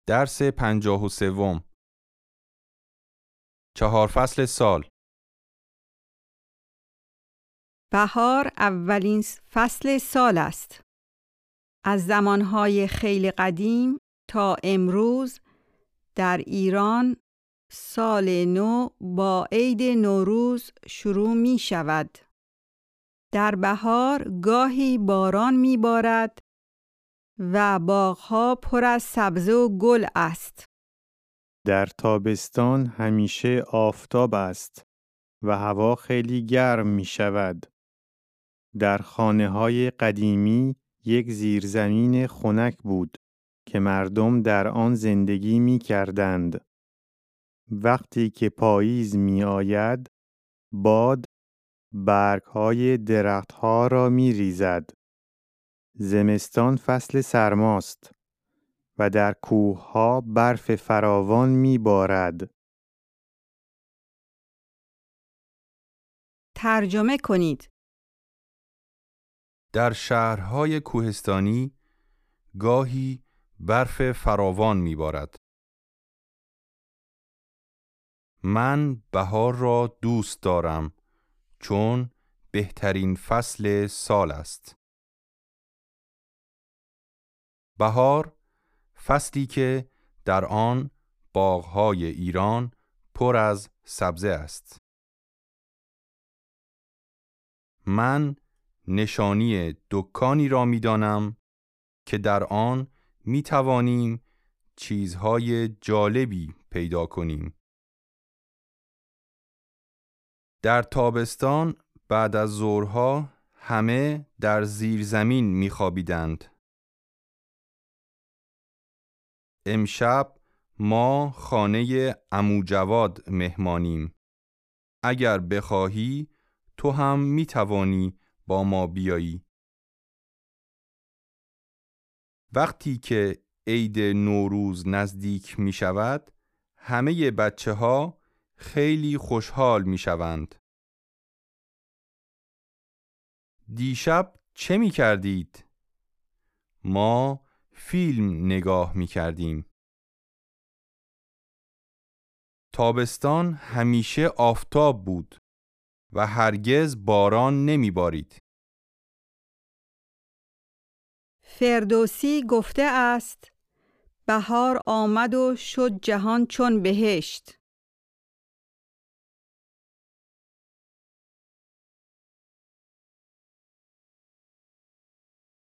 درس 53. 4 فصل سال. بهار اولین فصل سال است. از زمانهای خیلی قدیم تا امروز در ایران سال نو با عید نوروز شروع می شود. در بهار گاهی باران می بارد و باغها پر از سبزه و گل است. در تابستان همیشه آفتاب است و هوا خیلی گرم می شود. در خانه‌های قدیمی یک زیرزمین خنک بود که مردم در آن زندگی می کردند. وقتی که پاییز می آید، باد برگ‌های درخت‌ها را می ریزد. زمستان فصل سرماست و در کوه‌ها برف فراوان می بارد. ترجمه کنید. در شهرهای کوهستانی گاهی برف فراوان میبارد. من بهار را دوست دارم چون بهترین فصل سال است. بهار فصلی که در آن باغ‌های ایران پر از سبزه است. من نشانی دکانی را می‌دانم که در آن می‌توانیم چیزهای جالبی پیدا کنیم. در تابستان بعد از ظهرها همه در زیرزمین می‌خوابیدند. امشب ما خانه عمو جواد مهمانیم. اگر بخواهی تو هم می‌توانی با ما بیایی. وقتی که عید نوروز نزدیک می شود، همه بچه ها خیلی خوشحال می شوند. دیشب چه می کردید؟ ما فیلم نگاه می کردیم. تابستان همیشه آفتاب بود و هرگز باران نمی بارید. فردوسی گفته است: بهار آمد و شد جهان چون بهشت.